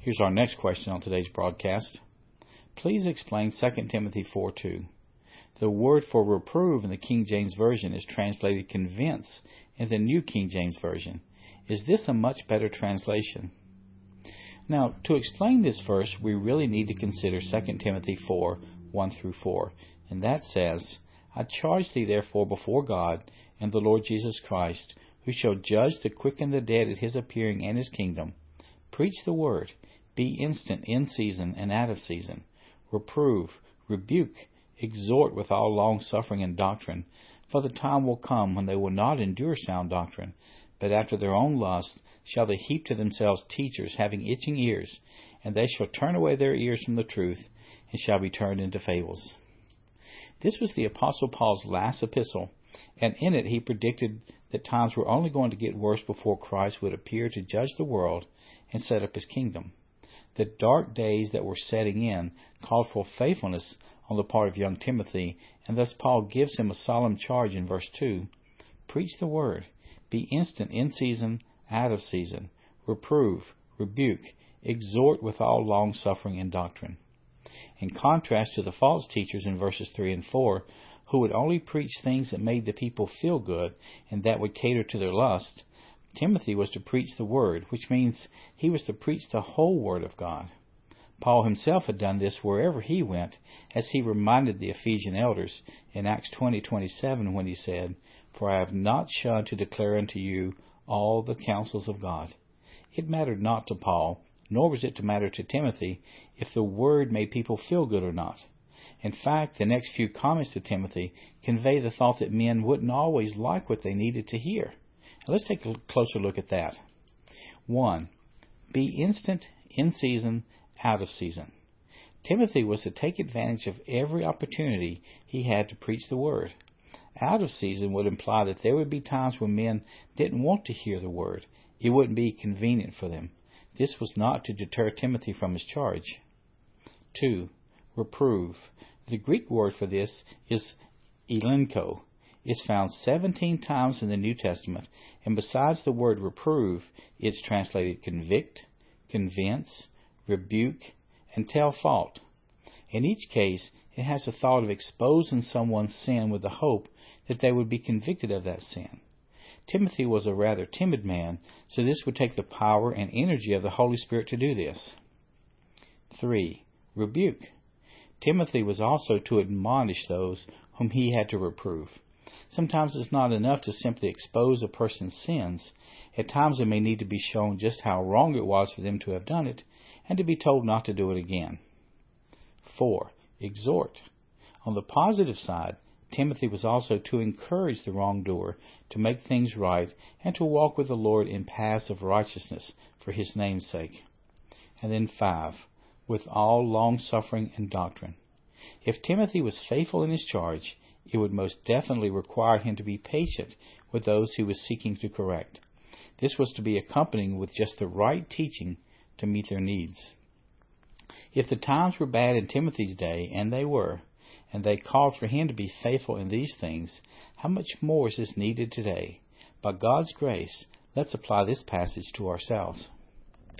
Here's our next question on today's broadcast. Please explain 2 Timothy 4:2. The word for reprove in the King James Version is translated convince in the New King James Version. Is this a much better translation? Now, to explain this verse, we really need to consider 2 Timothy 4:1-4, and that says, I charge thee therefore before God and the Lord Jesus Christ, who shall judge the quick and the dead at his appearing and his kingdom. Preach the word, be instant in season and out of season. Reprove, rebuke, exhort with all long-suffering and doctrine. For the time will come when they will not endure sound doctrine, but after their own lust shall they heap to themselves teachers having itching ears, and they shall turn away their ears from the truth, and shall be turned into fables. This was the Apostle Paul's last epistle, and in it he predicted that times were only going to get worse before Christ would appear to judge the world and set up his kingdom. The dark days that were setting in called for faithfulness on the part of young Timothy, and thus Paul gives him a solemn charge in verse 2. Preach the word, be instant in season, out of season, reprove, rebuke, exhort with all long-suffering and doctrine. In contrast to the false teachers in verses 3 and 4, who would only preach things that made the people feel good and that would cater to their lust, Timothy was to preach the word, which means he was to preach the whole word of God. Paul himself had done this wherever he went, as he reminded the Ephesian elders in Acts 20:27 when he said, For I have not shunned to declare unto you all the counsels of God. It mattered not to Paul, nor was it to matter to Timothy, if the word made people feel good or not. In fact, the next few comments to Timothy convey the thought that men wouldn't always like what they needed to hear. Now, let's take a closer look at that. 1. Be instant, in season, out of season. Timothy was to take advantage of every opportunity he had to preach the word. Out of season would imply that there would be times when men didn't want to hear the word. It wouldn't be convenient for them. This was not to deter Timothy from his charge. 2. Reprove. The Greek word for this is elenko. It's found 17 times in the New Testament, and besides the word reprove, it's translated convict, convince, rebuke, and tell fault. In each case, it has the thought of exposing someone's sin with the hope that they would be convicted of that sin. Timothy was a rather timid man, so this would take the power and energy of the Holy Spirit to do this. 3. Rebuke. Timothy was also to admonish those whom he had to reprove. Sometimes it's not enough to simply expose a person's sins. At times they may need to be shown just how wrong it was for them to have done it, and to be told not to do it again. 4. Exhort. On the positive side, Timothy was also to encourage the wrongdoer to make things right and to walk with the Lord in paths of righteousness for his name's sake. And then 5. With all long-suffering and doctrine. If Timothy was faithful in his charge, it would most definitely require him to be patient with those he was seeking to correct. This was to be accompanied with just the right teaching to meet their needs. If the times were bad in Timothy's day, and they were, and they called for him to be faithful in these things, how much more is this needed today? By God's grace, let's apply this passage to ourselves.